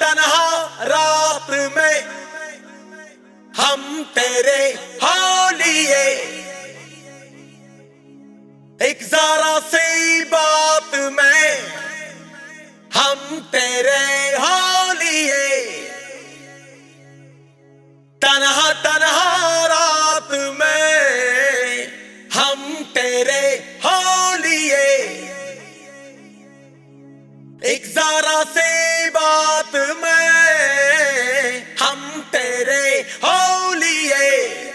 तन्हा रात में हम तेरे होलिए, एक जरा सी बात में हम तेरे होलिए। तन्हा तन्हा रात में हम तेरे होलिए, एक जरा सी बात में हम तेरे होलिए।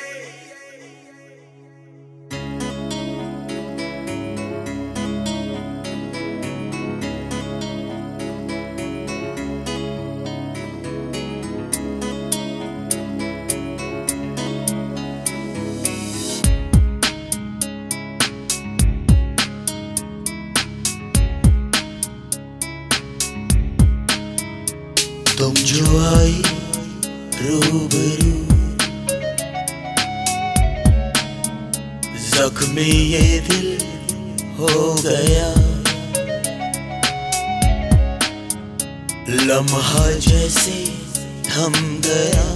तुम जो आई रूबरू, जख्मी ये दिल हो गया। लम्हा जैसे थम गया,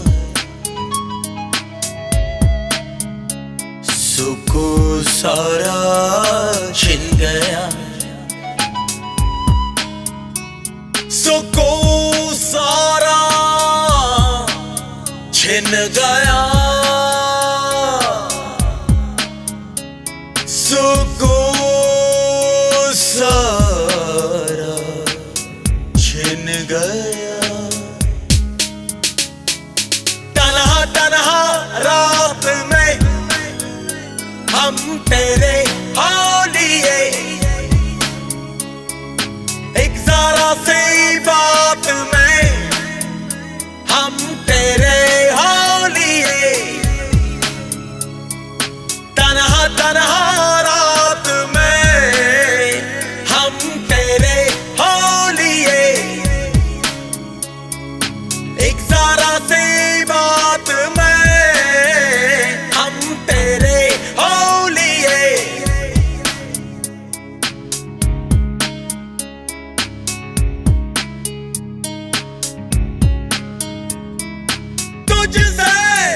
सुकून सारा छिन गया। सुकून सारा छिन गया, सुकून सारा छिन गया। तन्हा तन्हा रात में हम तेरे होलिए, एक जरा सी बात में हम तेरे होलिए। तन्हा तन्हा रात में हम तेरे होलिए, एक जरा सी बात में हम तेरे होलिए। तुझसे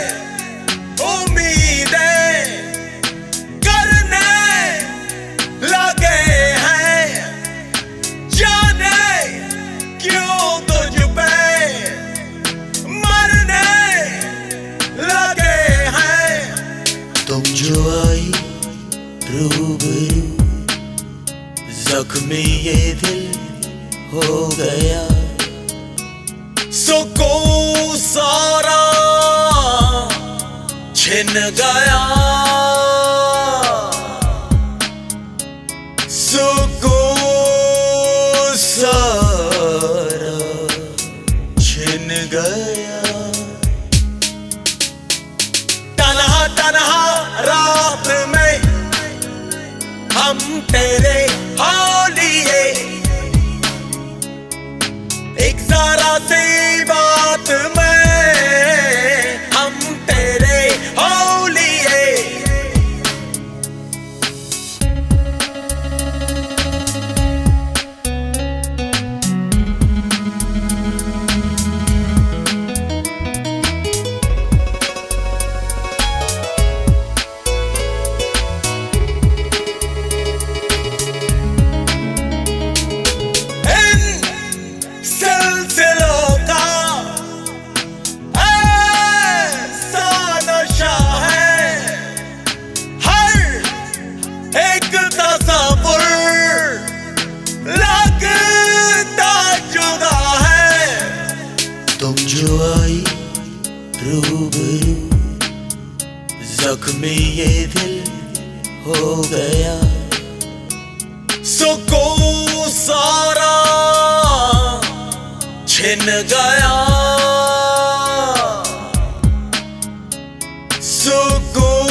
उम्मीदें करने लगे हैं, जाने क्यों तुझ पे मरने लगे हैं। तुम जो आई रूबरू, जख्मी ये दिल हो गया। सुकून सारा छिन गया, सुकून सारा छिन गया। तन्हा तन्हा रात में हम तेरे होलिए, एक जरा सी बात में हम तेरे होलिए। सिलसिलों का ऐसा नशा है, हर एक तस्वीर लगता जुदा है। तुम जो आई रूबरू, जख्मी ये दिल हो गया। सुकून सारा छिन गया, सुकून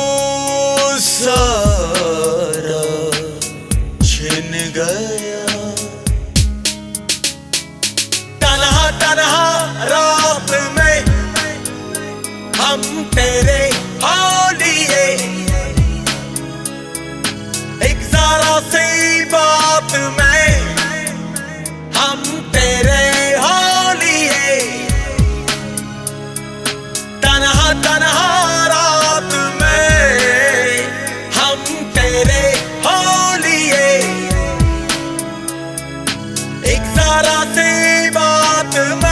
सारा छिन गया। तन्हा तन्हा रात में हम तेरे होलिए, एक जरा सी बात में हम तेरे होलिए। जरा सी बात